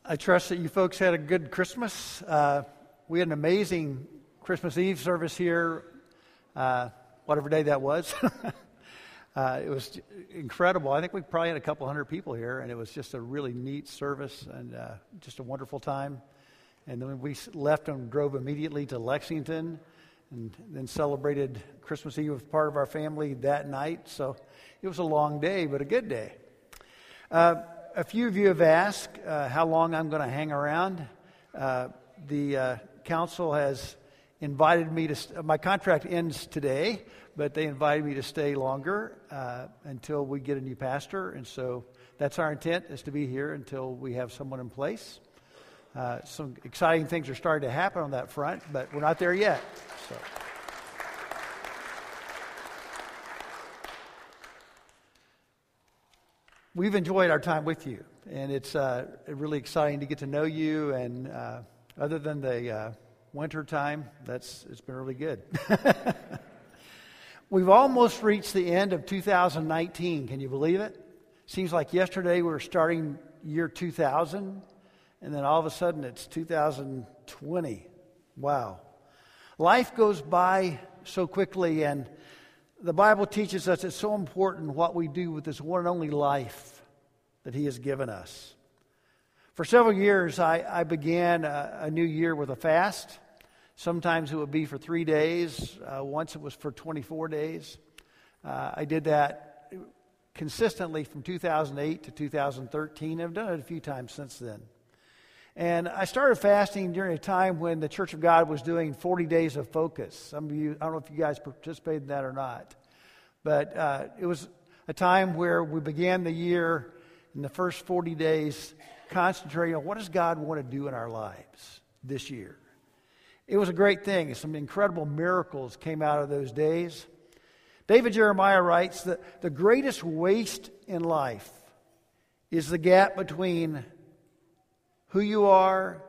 I trust that you folks had a good Christmas. We had an amazing Christmas Eve service here, whatever day that was. It was incredible. I think we probably had a couple hundred people here, and it was just a really neat service and just a wonderful time. And then we left and drove immediately to Lexington and then celebrated Christmas Eve with part of our family that night. So it was a long day, but a good day. A few of you have asked how long I'm going to hang around. The council has invited me to, my contract ends today, but they invited me to stay longer until we get a new pastor. And so that's our intent, is to be here until we have someone in place. Some exciting things are starting to happen on that front, but we're not there yet. So. We've enjoyed our time with you, and it's really exciting to get to know you. And other than the winter time, it's been really good. We've almost reached the end of 2019. Can you believe it? Seems like yesterday we were starting year 2000, and then all of a sudden it's 2020. Wow. Life goes by so quickly, and the Bible teaches us it's so important what we do with this one and only life that He has given us. For several years, I began a new year with a fast. Sometimes it would be for 3 days. Once it was for 24 days. I did that consistently from 2008 to 2013. I've done it a few times since then. And I started fasting during a time when the Church of God was doing 40 days of focus. Some of you, I don't know if you guys participated in that or not. But it was a time where we began the year in the first 40 days concentrating on what does God want to do in our lives this year. It was a great thing. Some incredible miracles came out of those days. David Jeremiah writes that the greatest waste in life is the gap between who you are,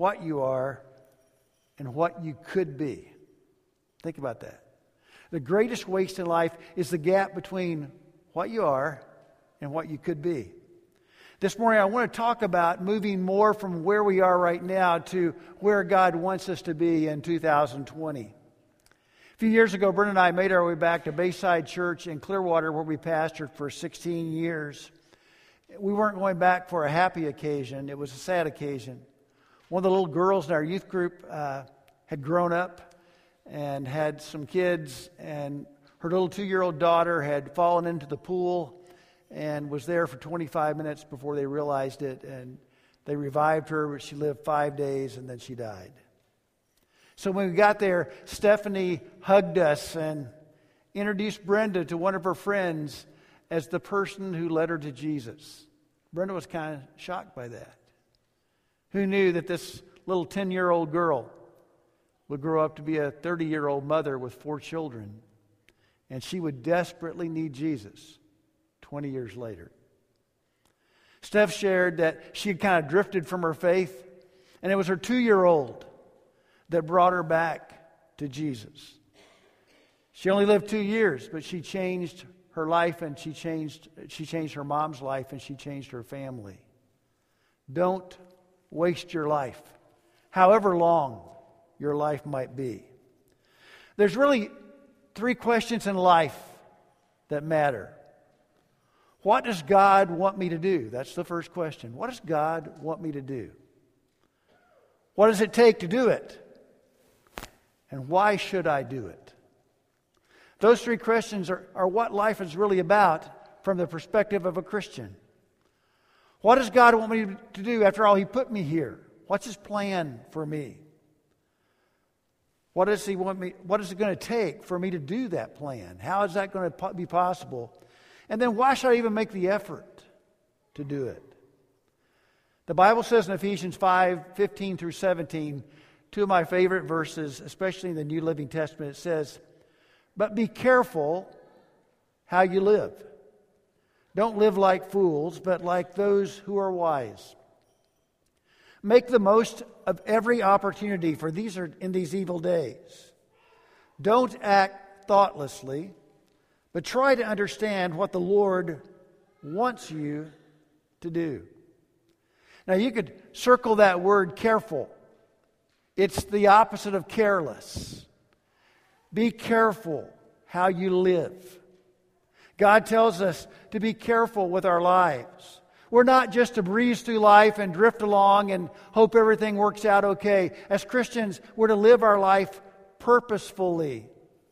and what you could be. Think about that. The greatest waste in life is the gap between what you are and what you could be. This morning I want to talk about moving more from where we are right now to where God wants us to be in 2020. A few years ago, Brent and I made our way back to Bayside Church in Clearwater, where we pastored for 16 years. We weren't going back for a happy occasion. It was a sad occasion. One of the little girls in our youth group had grown up and had some kids, and her little 2-year-old daughter had fallen into the pool and was there for 25 minutes before they realized it, and they revived her, but she lived 5 days, and then she died. So when we got there, Stephanie hugged us and introduced Brenda to one of her friends as the person who led her to Jesus. Brenda was kind of shocked by that. Who knew that this little 10-year-old girl would grow up to be a 30-year-old mother with 4 children, and she would desperately need Jesus 20 years later. Steph shared that she had kind of drifted from her faith, and it was her 2-year-old that brought her back to Jesus. She only lived 2 years, but she changed her life, and she changed her mom's life, and she changed her family. Don't waste your life, however long your life might be. There's really 3 questions in life that matter. What does God want me to do? That's the first question. What does God want me to do? What does it take to do it? And why should I do it? Those 3 questions are what life is really about from the perspective of a Christian. What does God want me to do? After all, He put me here. What's His plan for me? What does He want me? What is it going to take for me to do that plan? How is that going to be possible? And then why should I even make the effort to do it? The Bible says in Ephesians 5:15 through 17, 2 of my favorite verses, especially in the New Living Testament, it says, "But be careful how you live. Don't live like fools, but like those who are wise. Make the most of every opportunity, for these are in these evil days. Don't act thoughtlessly, but try to understand what the Lord wants you to do. Now you could circle that word careful. It's the opposite of careless. Be careful how you live. God tells us to be careful with our lives. We're not just to breeze through life and drift along and hope everything works out okay. As Christians, we're to live our life purposefully.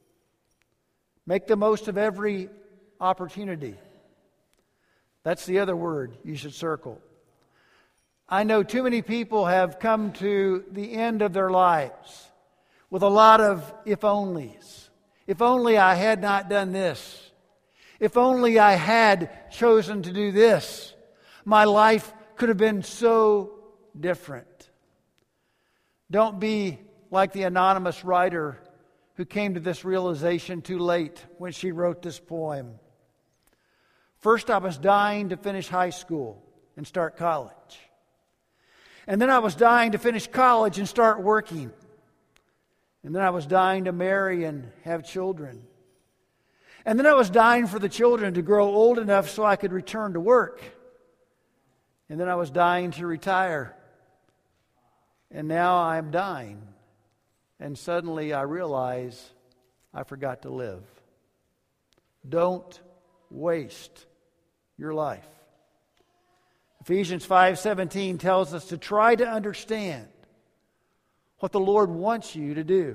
Make the most of every opportunity. That's the other word you should circle. I know too many people have come to the end of their lives with a lot of if-onlys. If only I had not done this. If only I had chosen to do this. My life could have been so different. Don't be like the anonymous writer who came to this realization too late when she wrote this poem. First, I was dying to finish high school and start college. And then I was dying to finish college and start working. And then I was dying to marry and have children. And then I was dying for the children to grow old enough so I could return to work. And then I was dying to retire. And now I'm dying. And suddenly I realize I forgot to live. Don't waste your life. Ephesians 5:17 tells us to try to understand what the Lord wants you to do.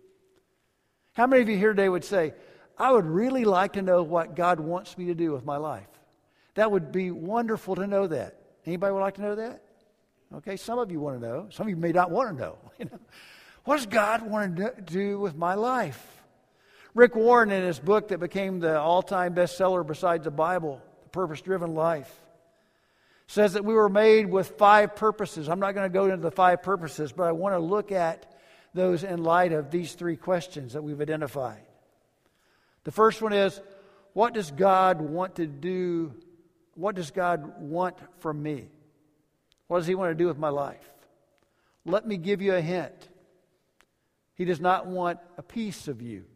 How many of you here today would say, I would really like to know what God wants me to do with my life? That would be wonderful to know that. Anybody would like to know that? Okay, some of you want to know. Some of you may not want to know. What does God want to do with my life? Rick Warren, in his book that became the all-time bestseller besides the Bible, The Purpose-Driven Life, says that we were made with 5 purposes. I'm not going to go into the 5 purposes, but I want to look at those in light of these 3 questions that we've identified. The first one is, what does God want to do? What does God want from me? What does He want to do with my life? Let me give you a hint. He does not want a piece of you.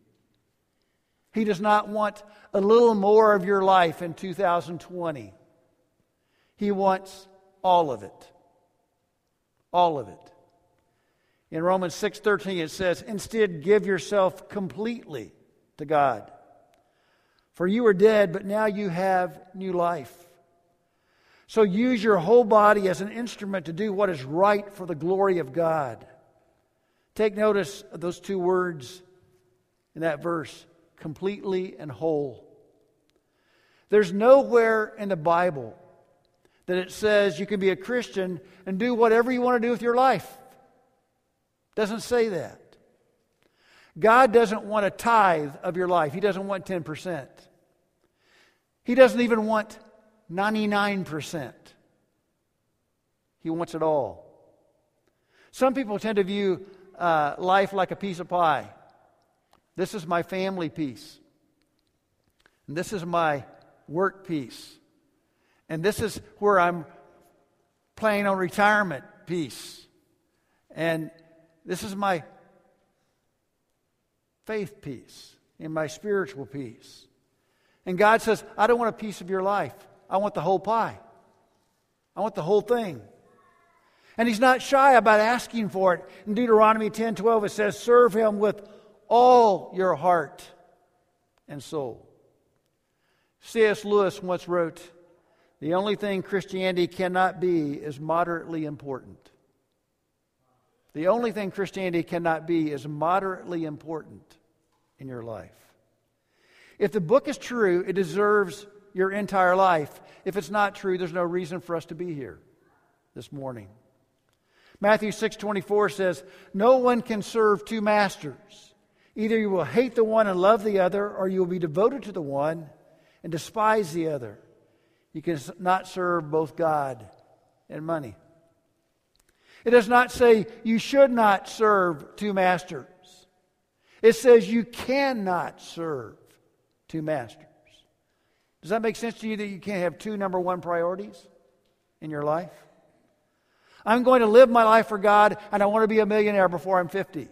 He does not want a little more of your life in 2020. He wants all of it. All of it. In Romans 6:13 it says, instead give yourself completely to God. For you were dead, but now you have new life. So use your whole body as an instrument to do what is right for the glory of God. Take notice of those 2 words in that verse, completely and whole. There's nowhere in the Bible that it says you can be a Christian and do whatever you want to do with your life. It doesn't say that. God doesn't want a tithe of your life. He doesn't want 10%. He doesn't even want 99%. He wants it all. Some people tend to view life like a piece of pie. This is my family piece. And this is my work piece. And this is where I'm planning on retirement piece. And this is my faith piece and my spiritual piece. And God says, I don't want a piece of your life. I want the whole pie. I want the whole thing. And He's not shy about asking for it. In Deuteronomy 10:12 it says, serve Him with all your heart and soul. C.S. Lewis once wrote, the only thing Christianity cannot be is moderately important. The only thing Christianity cannot be is moderately important in your life. If the book is true, it deserves your entire life. If it's not true, there's no reason for us to be here this morning. Matthew 6:24 says, no one can serve 2 masters. Either you will hate the one and love the other, or you will be devoted to the one and despise the other. You cannot serve both God and money. It does not say you should not serve 2 masters. It says you cannot serve 2 masters. Does that make sense to you that you can't have 2 number 1 priorities in your life? I'm going to live my life for God, and I want to be a millionaire before I'm 50.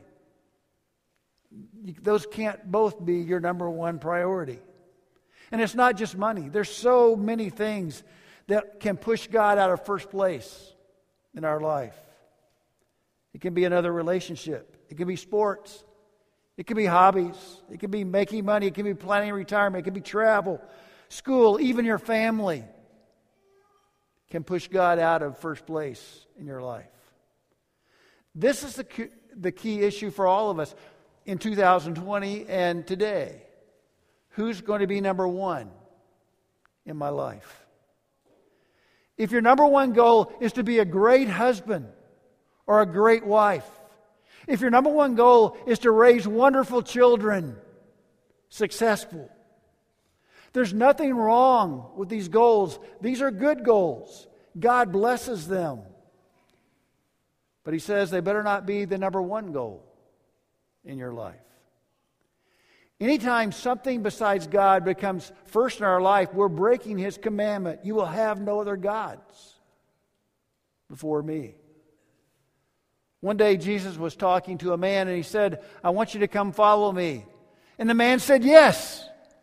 Those can't both be your number 1 priority. And it's not just money. There's so many things that can push God out of first place in our life. It can be another relationship. It can be sports. It can be hobbies. It can be making money. It can be planning retirement. It can be travel, school, even your family can push God out of first place in your life. This is the key issue for all of us in 2020 and today. Who's going to be number one in my life? If your number one goal is to be a great husband or a great wife, if your number one goal is to raise wonderful children, successful, there's nothing wrong with these goals. These are good goals. God blesses them. But He says they better not be the number one goal in your life. Anytime something besides God becomes first in our life, we're breaking His commandment. You will have no other gods before me. One day Jesus was talking to a man and He said, I want you to come follow me. And the man said, yes.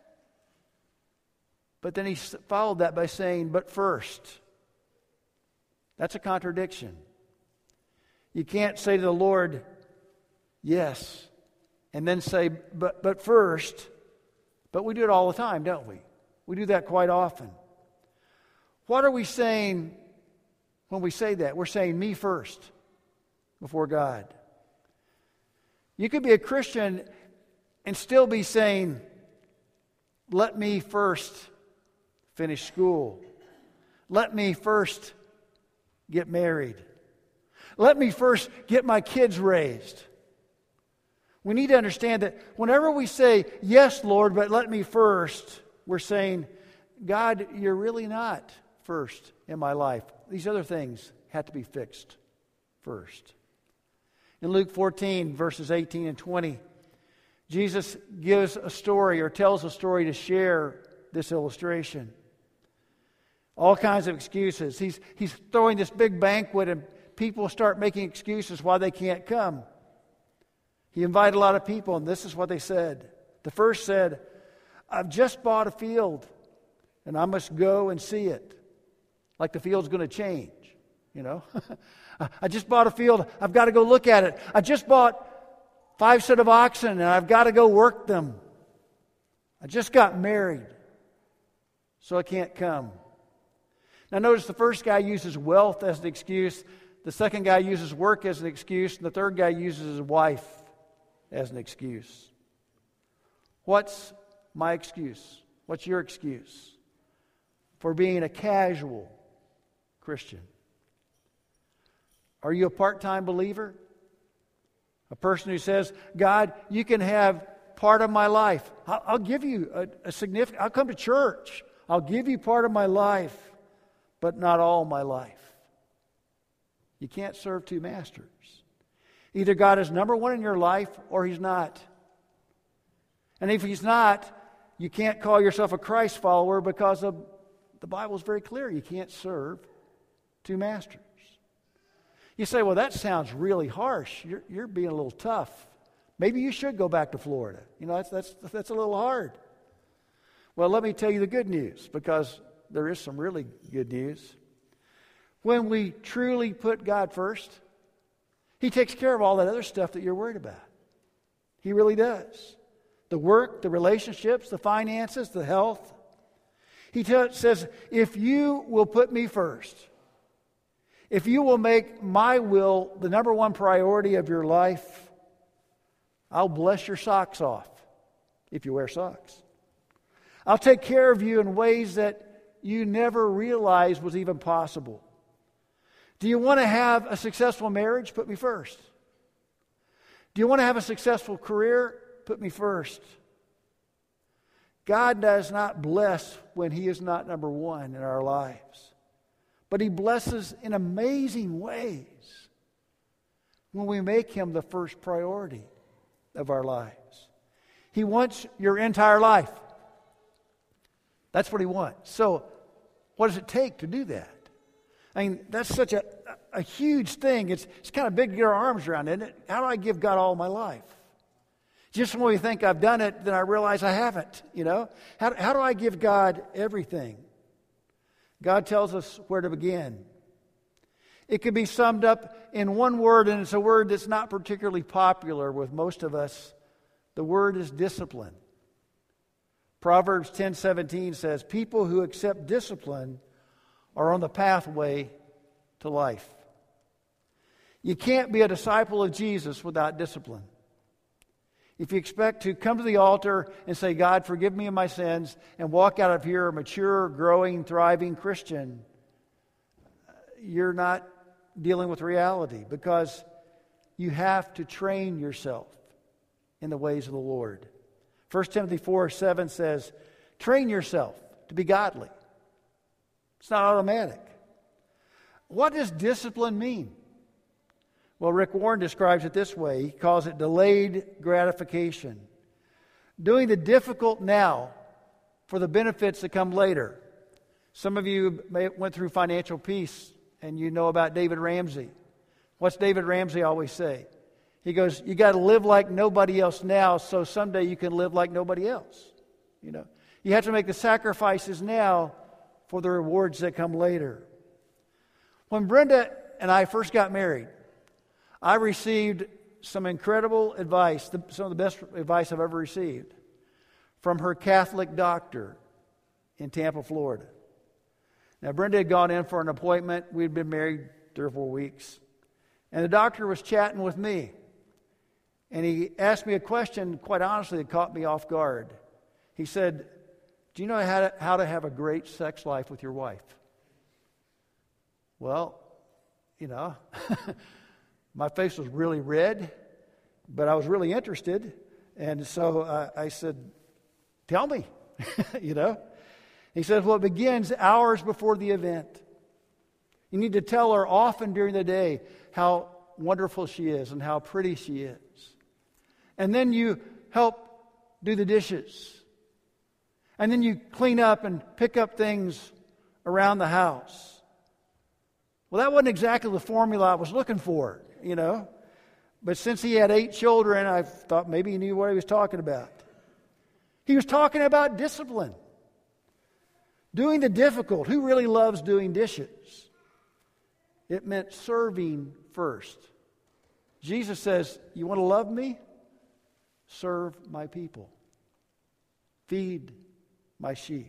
But then He followed that by saying, but first. That's a contradiction. You can't say to the Lord, yes, and then say, but first. But we do it all the time, don't we? We do that quite often. What are we saying when we say that? We're saying me first before God. You could be a Christian and still be saying, let me first finish school. Let me first get married. Let me first get my kids raised. We need to understand that whenever we say, yes, Lord, but let me first, we're saying, God, you're really not first in my life. These other things have to be fixed first. In Luke 14, verses 18 and 20, Jesus gives a story or tells a story to share this illustration. All kinds of excuses. He's throwing this big banquet and people start making excuses why they can't come. He invited a lot of people and this is what they said. The first said, I've just bought a field and I must go and see it. Like the field's going to change, you know. I just bought a field. I've got to go look at it. I just bought 5 sets of oxen and I've got to go work them. I just got married, so I can't come. Now notice the first guy uses wealth as an excuse. The second guy uses work as an excuse. And the third guy uses his wife as an excuse. What's my excuse? What's your excuse for being a casual Christian? Are you a part-time believer? A person who says, God, you can have part of my life. I'll give you a significant, I'll come to church. I'll give you part of my life, but not all my life. You can't serve two masters. Either God is number one in your life or He's not. And if He's not, you can't call yourself a Christ follower because the Bible is very clear. You can't serve two masters. You say, well, that sounds really harsh. You're being a little tough. Maybe you should go back to Florida. You know, that's a little hard. Well, let me tell you the good news, because there is some really good news. When we truly put God first, He takes care of all that other stuff that you're worried about. He really does. The work, the relationships, the finances, the health. He says, if you will put me first, if you will make my will the number one priority of your life, I'll bless your socks off if you wear socks. I'll take care of you in ways that you never realized was even possible. Do you want to have a successful marriage? Put me first. Do you want to have a successful career? Put me first. God does not bless when He is not number one in our lives. But He blesses in amazing ways when we make Him the first priority of our lives. He wants your entire life. That's what He wants. So, what does it take to do that? I mean, that's such a huge thing. It's kind of big to get our arms around, isn't it? How do I give God all my life? Just when we think I've done it, then I realize I haven't, you know? How do I give God everything? God tells us where to begin. It could be summed up in one word, and it's a word that's not particularly popular with most of us. The word is discipline. Proverbs 10:17 says, people who accept discipline are on the pathway to life. You can't be a disciple of Jesus without discipline. If you expect to come to the altar and say, God, forgive me of my sins, and walk out of here a mature, growing, thriving Christian, you're not dealing with reality, because you have to train yourself in the ways of the Lord. 1 Timothy 4:7 says, train yourself to be godly. It's not automatic. What does discipline mean? Well, Rick Warren describes it this way. He calls it delayed gratification. Doing the difficult now for the benefits that come later. Some of you went through financial peace, and you know about David Ramsey. What's David Ramsey always say? He goes, you got to live like nobody else now, so someday you can live like nobody else. You know, you have to make the sacrifices now for the rewards that come later. When Brenda and I first got married, I received some incredible advice, some of the best advice I've ever received, from her Catholic doctor in Tampa, Florida. Now, Brenda had gone in for an appointment. We'd been married 3 or 4 weeks. And the doctor was chatting with me. And he asked me a question, quite honestly, that caught me off guard. He said, do you know how to have a great sex life with your wife? Well, you know, my face was really red, but I was really interested. And so I said, tell me, you know. He says, well, it begins hours before the event. You need to tell her often during the day how wonderful she is and how pretty she is. And then you help do the dishes. And then you clean up and pick up things around the house. Well, that wasn't exactly the formula I was looking for, you know. But since he had 8 children, I thought maybe he knew what he was talking about. He was talking about discipline. Doing the difficult. Who really loves doing dishes? It meant serving first. Jesus says, you want to love me? Serve my people. Feed my sheep.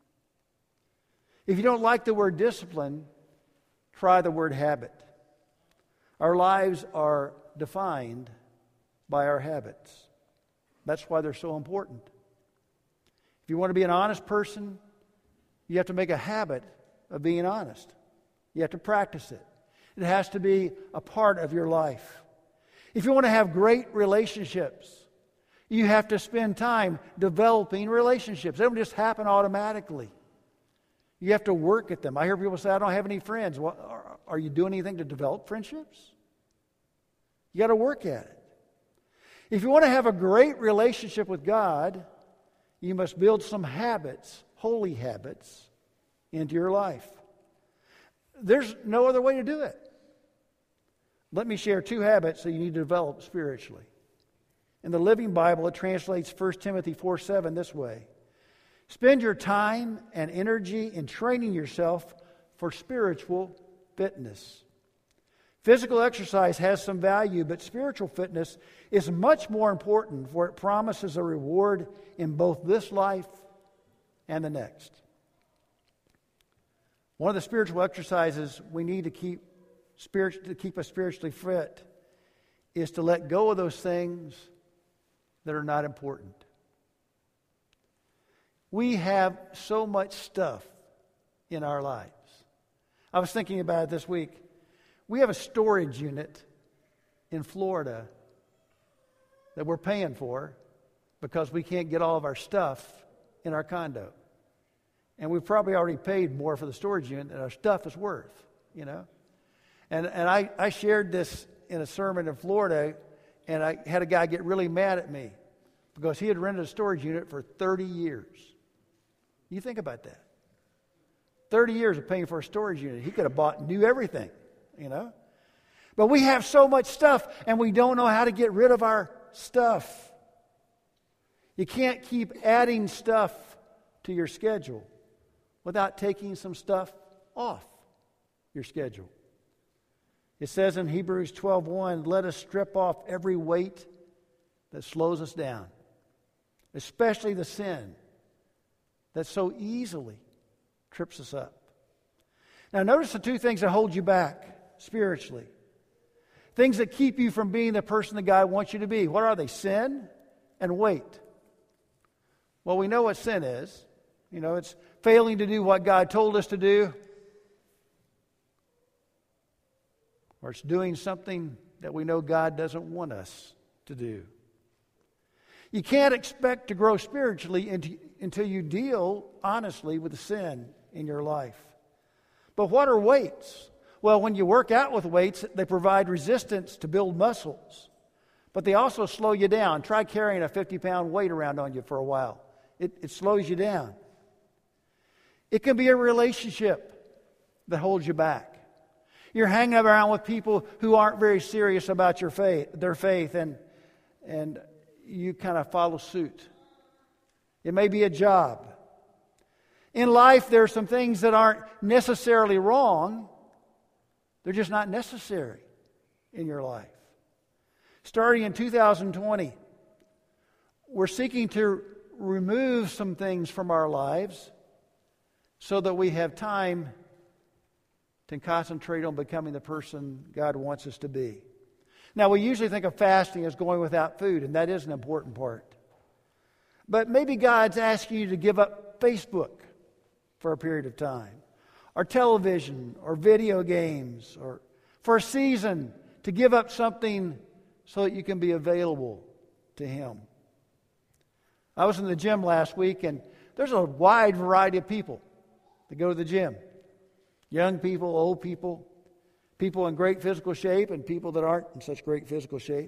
If you don't like the word discipline, try the word habit. Our lives are defined by our habits. That's why they're so important. If you want to be an honest person, you have to make a habit of being honest. You have to practice it. It has to be a part of your life. If you want to have great relationships, you have to spend time developing relationships. They don't just happen automatically. You have to work at them. I hear people say, I don't have any friends. Well, are you doing anything to develop friendships? You got to work at it. If you want to have a great relationship with God, you must build some habits, holy habits, into your life. There's no other way to do it. Let me share 2 habits that you need to develop spiritually. In the Living Bible, it translates 1 Timothy 4:7 this way. Spend your time and energy in training yourself for spiritual fitness. Physical exercise has some value, but spiritual fitness is much more important, for it promises a reward in both this life and the next. One of the spiritual exercises we need to keep us spiritually fit is to let go of those things that are not important. We have so much stuff in our lives. I was thinking about it this week. We have a storage unit in Florida that we're paying for because we can't get all of our stuff in our condo. And we've probably already paid more for the storage unit than our stuff is worth, you know. And I shared this in a sermon in Florida, and I had a guy get really mad at me because he had rented a storage unit for 30 years. You think about that. 30 years of paying for a storage unit. He could have bought new everything, you know. But we have so much stuff, and we don't know how to get rid of our stuff. You can't keep adding stuff to your schedule without taking some stuff off your schedule. It says in Hebrews 12:1, let us strip off every weight that slows us down, especially the sin that so easily trips us up. Now notice the two things that hold you back spiritually. Things that keep you from being the person that God wants you to be. What are they? Sin and weight. Well, we know what sin is. It's failing to do what God told us to do, or it's doing something that we know God doesn't want us to do. You can't expect to grow spiritually until you deal honestly with the sin in your life. But what are weights? Well, when you work out with weights, they provide resistance to build muscles. But they also slow you down. Try carrying a 50-pound weight around on you for a while. It slows you down. It can be a relationship that holds you back. You're hanging around with people who aren't very serious about their faith, and you kind of follow suit. It may be a job. In life, there are some things that aren't necessarily wrong. They're just not necessary in your life. Starting in 2020, we're seeking to remove some things from our lives so that we have time to concentrate on becoming the person God wants us to be. Now, we usually think of fasting as going without food, and that is an important part. But maybe God's asking you to give up Facebook for a period of time, or television, or video games, or for a season to give up something so that you can be available to Him. I was in the gym last week, and there's a wide variety of people that go to the gym. Young people, old people, people in great physical shape, and people that aren't in such great physical shape.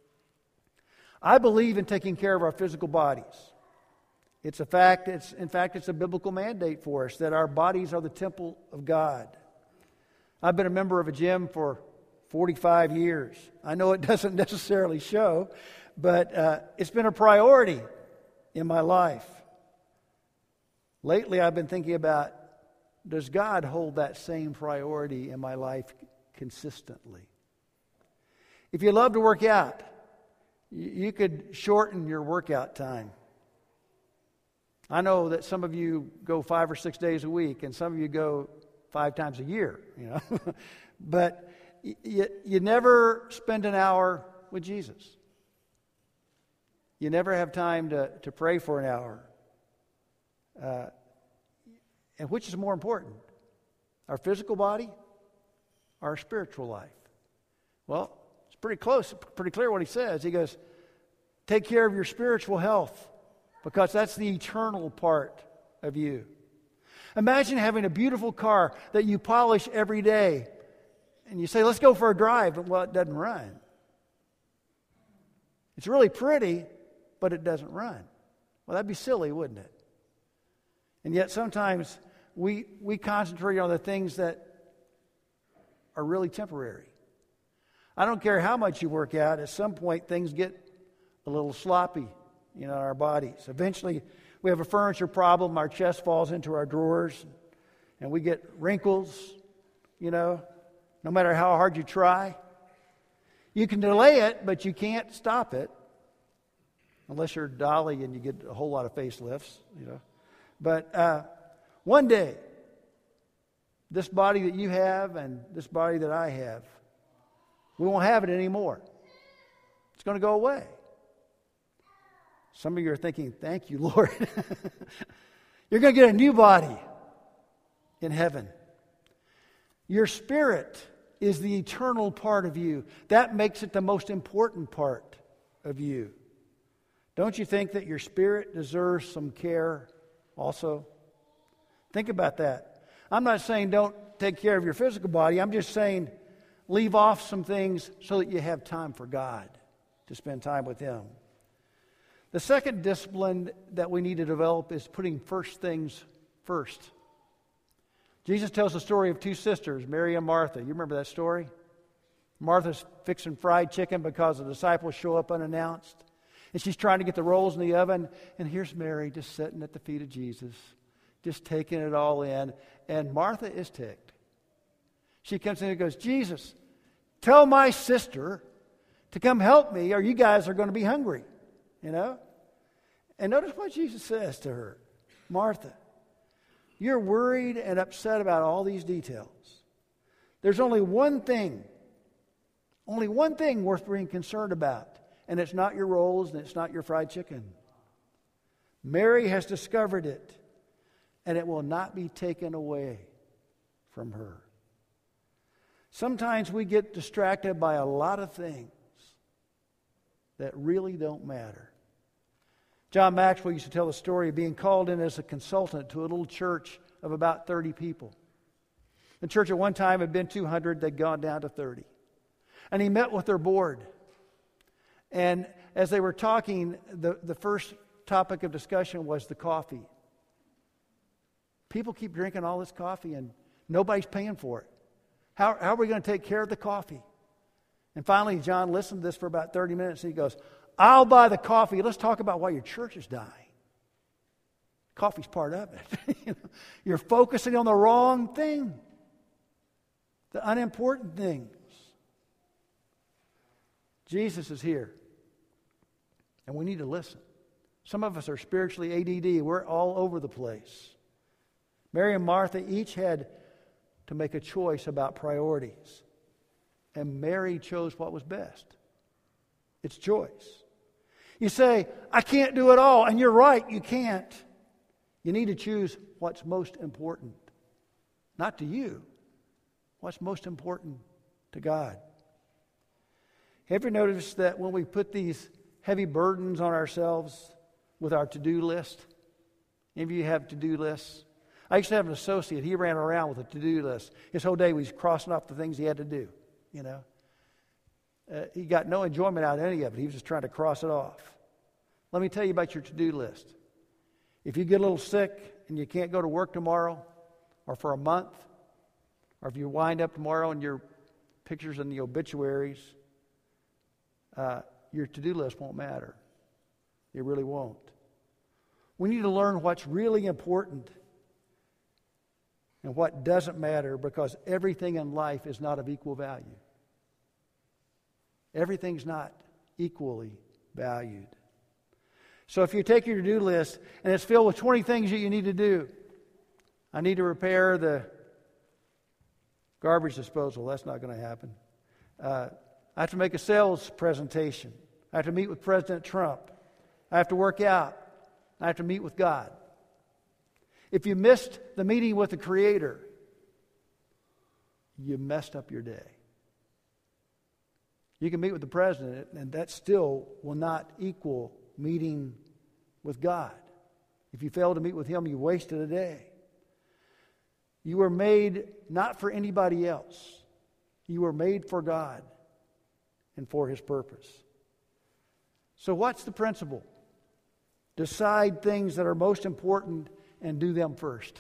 I believe in taking care of our physical bodies. It's a fact. It's a biblical mandate for us that our bodies are the temple of God. I've been a member of a gym for 45 years. I know it doesn't necessarily show, but it's been a priority in my life. Lately, I've been thinking about, does God hold that same priority in my life consistently? If you love to work out, you could shorten your workout time. I know that some of you go 5 or 6 days a week, and some of you go 5 times a year, But you never spend an hour with Jesus. You never have time to pray for an hour. And which is more important? Our physical body or our spiritual life? Well, it's pretty close, pretty clear what he says. He goes, take care of your spiritual health, because that's the eternal part of you. Imagine having a beautiful car that you polish every day, and you say, let's go for a drive, but well, it doesn't run. It's really pretty, but it doesn't run. Well, that'd be silly, wouldn't it? And yet sometimes we concentrate on the things that are really temporary. I don't care how much you work out, at some point things get a little sloppy, in our bodies. Eventually, we have a furniture problem, our chest falls into our drawers, and we get wrinkles, no matter how hard you try. You can delay it, but you can't stop it, unless you're Dolly and you get a whole lot of facelifts, But one day, this body that you have and this body that I have, we won't have it anymore. It's going to go away. Some of you are thinking, thank you, Lord. You're going to get a new body in heaven. Your spirit is the eternal part of you. That makes it the most important part of you. Don't you think that your spirit deserves some care also? Think about that. I'm not saying don't take care of your physical body. I'm just saying leave off some things so that you have time for God, to spend time with Him. The second discipline that we need to develop is putting first things first. Jesus tells the story of 2 sisters, Mary and Martha. You remember that story? Martha's fixing fried chicken because the disciples show up unannounced. And she's trying to get the rolls in the oven. And here's Mary just sitting at the feet of Jesus, just taking it all in. And Martha is ticked. She comes in and goes, Jesus, Tell my sister to come help me or you guys are going to be hungry. You know? And notice what Jesus says to her. Martha, you're worried and upset about all these details. There's only one thing worth being concerned about. And it's not your rolls and it's not your fried chicken. Mary has discovered it, and it will not be taken away from her. Sometimes we get distracted by a lot of things that really don't matter. John Maxwell used to tell the story of being called in as a consultant to a little church of about 30 people. The church at one time had been 200, they'd gone down to 30. And he met with their board. And as they were talking, the first topic of discussion was the coffee. People keep drinking all this coffee and nobody's paying for it. How are we going to take care of the coffee? And finally, John listened to this for about 30 minutes and he goes, I'll buy the coffee. Let's talk about why your church is dying. Coffee's part of it. You're focusing on the wrong thing, the unimportant things. Jesus is here, and we need to listen. Some of us are spiritually ADD. We're all over the place. Mary and Martha each had to make a choice about priorities, and Mary chose what was best. It's choice. You say, I can't do it all, and you're right, you can't. You need to choose what's most important. Not to you, what's most important to God. Have you noticed that when we put these heavy burdens on ourselves with our to-do list? Any of you have to-do lists? I used to have an associate. He ran around with a to-do list. His whole day he was crossing off the things he had to do, you know. He got no enjoyment out of any of it. He was just trying to cross it off. Let me tell you about your to-do list. If you get a little sick and you can't go to work tomorrow or for a month, or if you wind up tomorrow and your picture's in the obituaries, your to-do list won't matter. It really won't. We need to learn what's really important and what doesn't matter, because everything in life is not of equal value. Everything's not equally valued. So if you take your to-do list and it's filled with 20 things that you need to do, I need to repair the garbage disposal. That's not going to happen. I have to make a sales presentation. I have to meet with President Trump. I have to work out. I have to meet with God. If you missed the meeting with the Creator, you messed up your day. You can meet with the President, and that still will not equal meeting with God. If you fail to meet with Him, you wasted a day. You were made not for anybody else. You were made for God and for His purpose. So what's the principle? Decide things that are most important and do them first.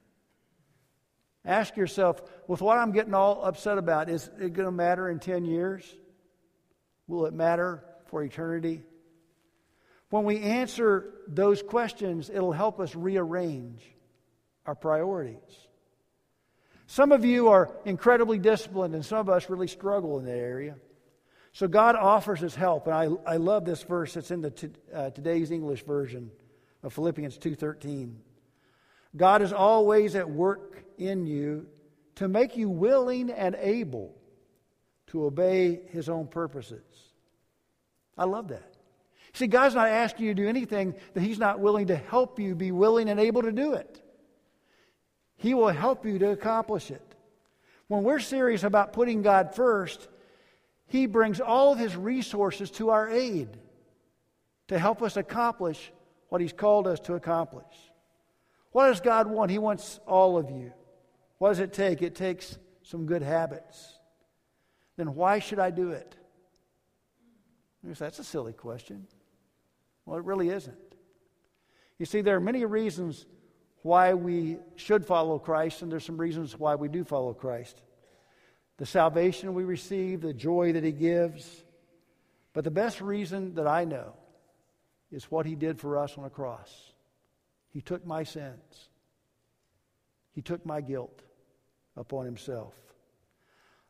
Ask yourself, with what I'm getting all upset about, is it going to matter in 10 years? Will it matter for eternity? When we answer those questions, it'll help us rearrange our priorities. Some of you are incredibly disciplined, and some of us really struggle in that area. So God offers His help, and I love this verse. It's in the today's English version of Philippians 2:13. God is always at work in you to make you willing and able to obey His own purposes. I love that. See, God's not asking you to do anything that He's not willing to help you be willing and able to do it. He will help you to accomplish it. When we're serious about putting God first, He brings all of His resources to our aid to help us accomplish what He's called us to accomplish. What does God want? He wants all of you. What does it take? It takes some good habits. Then why should I do it? That's a silly question. Well, it really isn't. You see, there are many reasons why we should follow Christ, and there's some reasons why we do follow Christ. The salvation we receive, the joy that He gives. But the best reason that I know is what He did for us on a cross. He took my sins. He took my guilt upon Himself.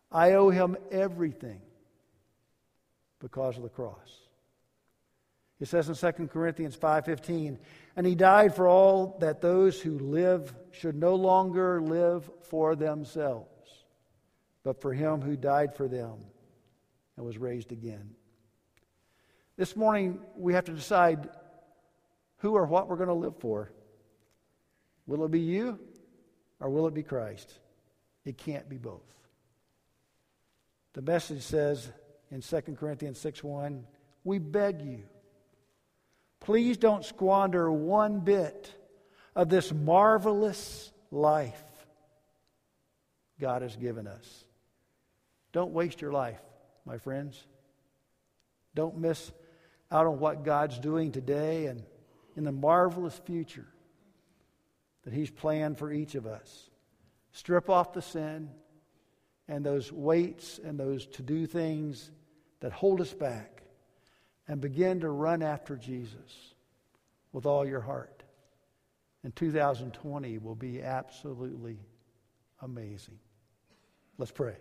I owe him everything because of the cross. It says in 2 Corinthians 5:15, and he died for all that those who live should no longer live for themselves, but for him who died for them and was raised again. This morning we have to decide who or what we're going to live for. Will it be you or will it be Christ? It can't be both. The message says in 2 Corinthians 6:1, we beg you, please don't squander one bit of this marvelous life God has given us. Don't waste your life, my friends. Don't miss out on what God's doing today and in the marvelous future that he's planned for each of us. Strip off the sin and those weights and those to-do things that hold us back and begin to run after Jesus with all your heart. And 2020 will be absolutely amazing. Let's pray.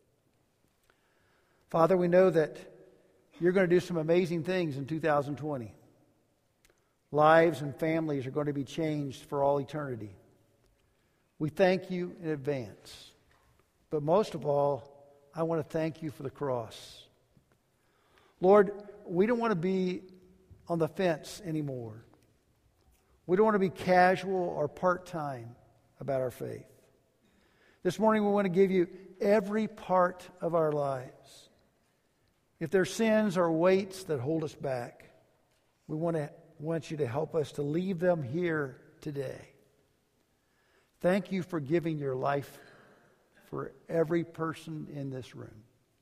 Father, we know that you're going to do some amazing things in 2020. Lives and families are going to be changed for all eternity. We thank you in advance. But most of all, I want to thank you for the cross. Lord, we don't want to be on the fence anymore. We don't want to be casual or part-time about our faith. This morning we want to give you every part of our lives. If there's sins or weights that hold us back, we want you to help us to leave them here today. Thank you for giving your life for every person in this room.